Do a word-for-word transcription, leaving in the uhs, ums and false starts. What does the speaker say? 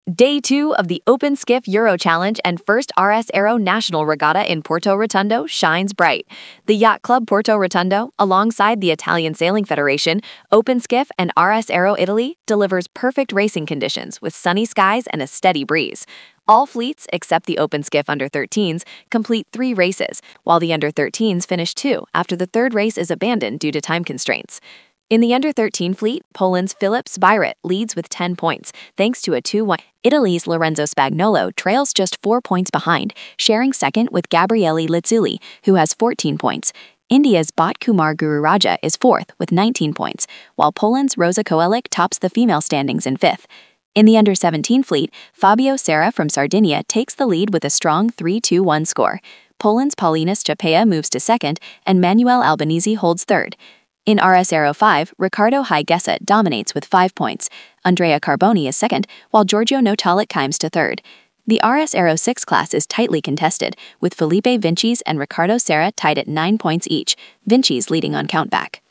Day two of the Open Skiff Euro Challenge and first R S Aero National Regatta in Porto Rotondo shines bright. The Yacht Club Porto Rotondo, alongside the Italian Sailing Federation, Open Skiff, and R S Aero Italy, delivers perfect racing conditions with sunny skies and a steady breeze. All fleets, except the Open Skiff under thirteens, complete three races, while the under thirteens finish two after the third race is abandoned due to time constraints. In the under thirteen fleet, Poland's Filip Zbierut leads with ten points, thanks to a two one. Italy's Lorenzo Spagnolo trails just four points behind, sharing second with Gabriele Lizzulli, who has fourteen points. India's Bhat Kumar Gururaja is fourth with nineteen points, while Poland's Rosa Koelik tops the female standings in fifth. In the under seventeen fleet, Fabio Serra from Sardinia takes the lead with a strong three two one score. Poland's Paulinas Chapea moves to second, and Manuel Albanese holds third. In R S Aero five, Ricardo Higesa dominates with five points. Andrea Carboni is second, while Giorgio Notalic climbs to third. The R S Aero six class is tightly contested, with Felipe Vincis and Ricardo Serra tied at nine points each, Vincis leading on countback.